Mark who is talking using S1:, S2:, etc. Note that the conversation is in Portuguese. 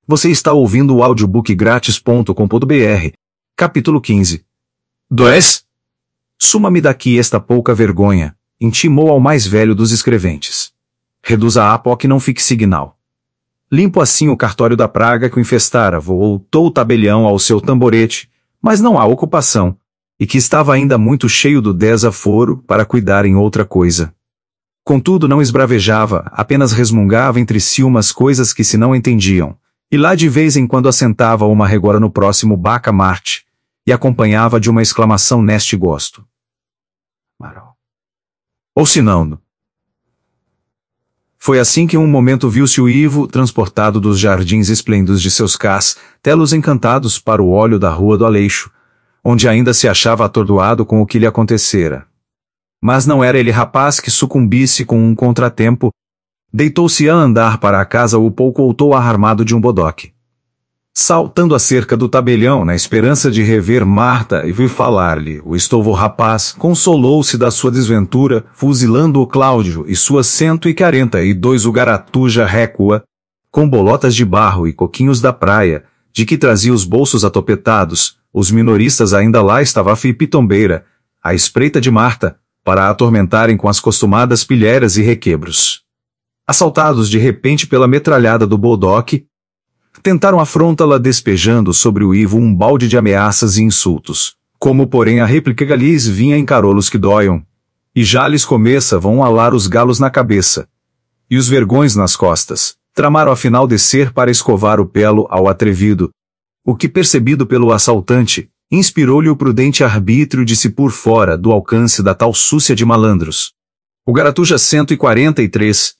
S1: Você está ouvindo o audiobookgratis.com.br. Capítulo 15. 2. Suma-me daqui esta pouca vergonha, intimou ao mais velho dos escreventes. Reduza a pó que não fique signal. Limpo assim o cartório da praga que o infestara, voltou o tabelião ao seu tamborete, mas não há ocupação, e que estava ainda muito cheio do desaforo para cuidar em outra coisa. Contudo não esbravejava, apenas resmungava entre si umas coisas que se não entendiam, e lá de vez em quando assentava uma regora no próximo Baca-Marte, e acompanhava de uma exclamação neste gosto. Ou se não. Foi assim que um momento viu-se o Ivo transportado dos jardins esplêndidos de seus castelos encantados para o óleo da Rua do Aleixo, onde ainda se achava atordoado com o que lhe acontecera. Mas não era ele rapaz que sucumbisse com um contratempo. Deitou-se a andar para a casa ou pouco voltou armado de um bodoque. Saltando a cerca do tabelião na esperança de rever Marta e vir falar-lhe, o estouvo rapaz consolou-se da sua desventura, fuzilando o Cláudio e suas 142 o Garatuja recua, com bolotas de barro e coquinhos da praia, de que trazia os bolsos atopetados, os minoristas ainda lá estava a pitombeira, à espreita de Marta, para a atormentarem com as costumadas pilheiras e requebros. Assaltados de repente pela metralhada do bodoque, tentaram afrontá-la despejando sobre o Ivo um balde de ameaças e insultos, como porém a réplica lhes vinha em carolos que doiam, e já lhes começavam a alar os galos na cabeça, e os vergões nas costas, tramaram afinal descer para escovar o pelo ao atrevido, o que percebido pelo assaltante, inspirou-lhe o prudente arbítrio de se pôr fora do alcance da tal súcia de malandros. O Garatuja 143,